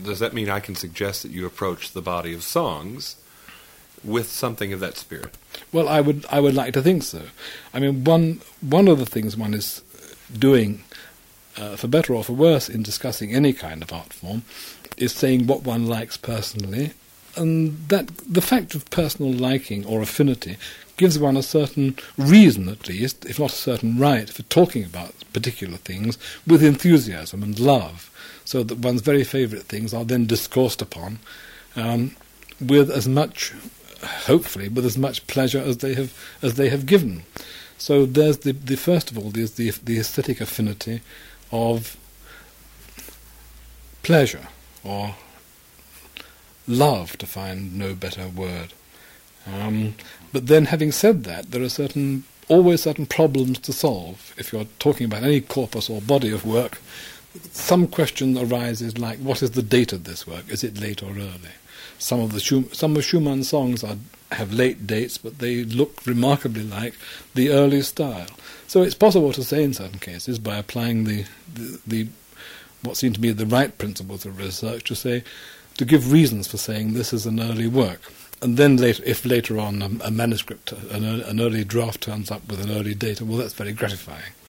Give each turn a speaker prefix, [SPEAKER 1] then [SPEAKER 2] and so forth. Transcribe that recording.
[SPEAKER 1] does that mean I can suggest that you approach the body of songs with something of that spirit?
[SPEAKER 2] Well, I would like to think so. I mean, one of the things one is doing, for better or for worse, in discussing any kind of art form, is saying what one likes personally, and that the fact of personal liking or affinity gives one a certain reason, at least, if not a certain right, for talking about particular things with enthusiasm and love, so that one's very favourite things are then discoursed upon with as much, hopefully, with as much pleasure as they have given. So there's the first of all, there's the aesthetic affinity of pleasure, or love, to find no better word. But then, having said that, there are always certain problems to solve. If you're talking about any corpus or body of work, some question arises like, what is the date of this work? Is it late or early? Some of Schumann's songs have late dates, but they look remarkably like the early style. So it's possible to say in certain cases, by applying the what seem to be the right principles of research, to give reasons for saying this is an early work. And then if later on a manuscript, an early draft turns up with an early date, well, that's very gratifying.